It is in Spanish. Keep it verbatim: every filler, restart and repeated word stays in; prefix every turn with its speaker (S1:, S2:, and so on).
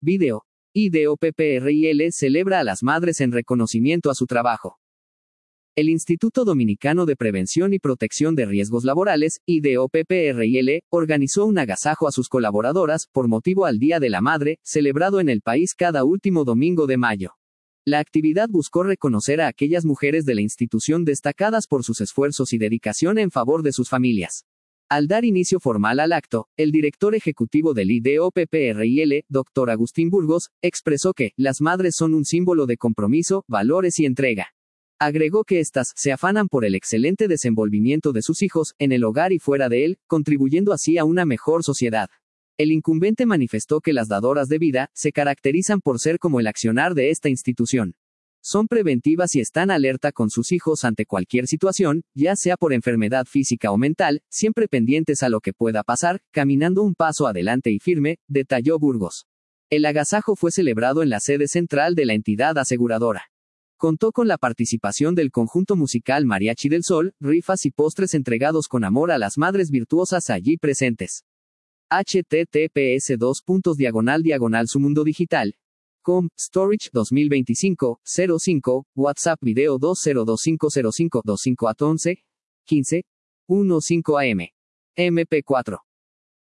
S1: Video. I D O P P R I L celebra a las madres en reconocimiento a su trabajo. El Instituto Dominicano de Prevención y Protección de Riesgos Laborales, I D O P P R I L, organizó un agasajo a sus colaboradoras, por motivo al Día de la Madre, celebrado en el país cada último domingo de mayo. La actividad buscó reconocer a aquellas mujeres de la institución destacadas por sus esfuerzos y dedicación en favor de sus familias. Al dar inicio formal al acto, el director ejecutivo del I D O P P R I L, doctor Agustín Burgos, expresó que las madres son un símbolo de compromiso, valores y entrega. Agregó que éstas se afanan por el excelente desenvolvimiento de sus hijos, en el hogar y fuera de él, contribuyendo así a una mejor sociedad. El incumbente manifestó que las dadoras de vida se caracterizan por ser como el accionar de esta institución. Son preventivas y están alerta con sus hijos ante cualquier situación, ya sea por enfermedad física o mental, siempre pendientes a lo que pueda pasar, caminando un paso adelante y firme, detalló Burgos. El agasajo fue celebrado en la sede central de la entidad aseguradora. Contó con la participación del conjunto musical Mariachi del Sol, rifas y postres entregados con amor a las madres virtuosas allí presentes. H T T P S dos puntos diagonal diagonal su mundo digital. Com, Storage dos mil veinticinco, cero cinco, WhatsApp video dos cero dos cinco cero cinco dos cinco a once, quince, quince a m. M P cuatro.